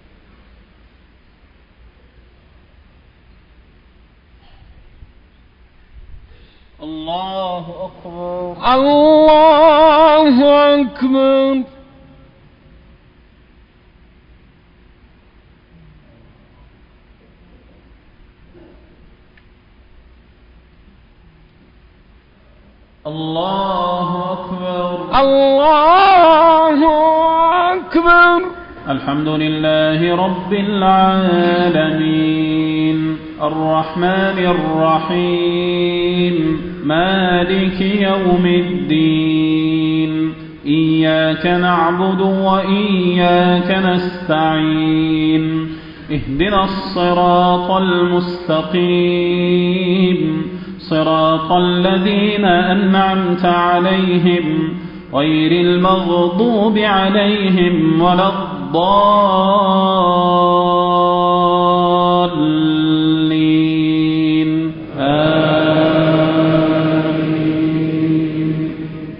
الله أكبر. الله أكبر. الله أكبر. الله أكبر. الحمد لله رب العالمين الرحمن الرحيم مالك يوم الدين إياك نعبد وإياك نستعين اهدنا الصراط المستقيم صراط الذين أنعمت عليهم غير المغضوب عليهم ولا الضالين آمين.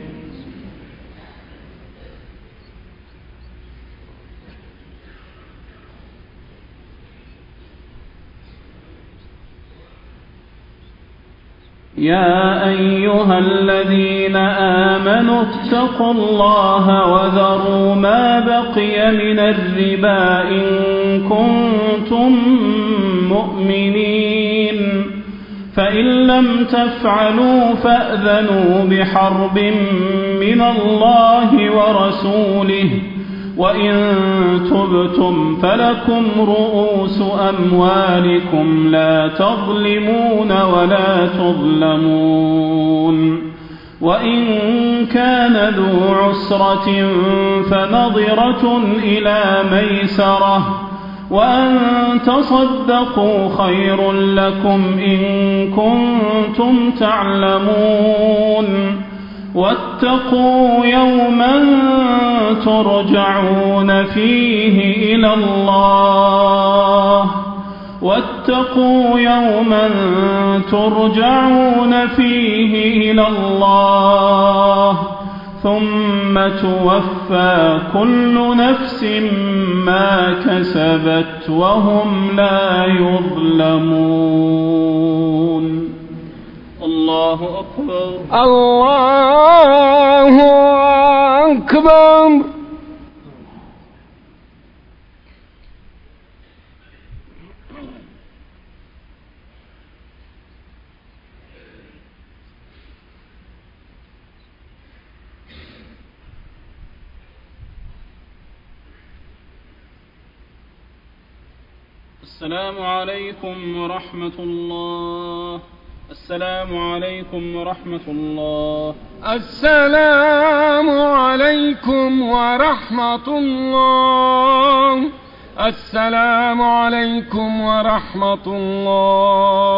يا أيها الذين آمنوا اتقوا الله وذروا ما بقي من الربا إن كنتم مؤمنين فإن لم تفعلوا فأذنوا بحرب من الله ورسوله وإن تبتم فلكم رؤوس أموالكم لا تظلمون ولا تظلمون وإن كان ذو عسرة فنظرة إلى ميسرة وأن تصدقوا خير لكم إن كنتم تعلمون واتقوا يوما ترجعون فيه إلى الله واتقوا يوما ترجعون فيه إلى الله ثم توفى كل نفس ما كسبت وهم لا يظلمون. الله أكبر. الله أكبر. السلام عليكم ورحمة الله. السلام عليكم ورحمة الله. السلام عليكم ورحمة الله. السلام عليكم ورحمة الله.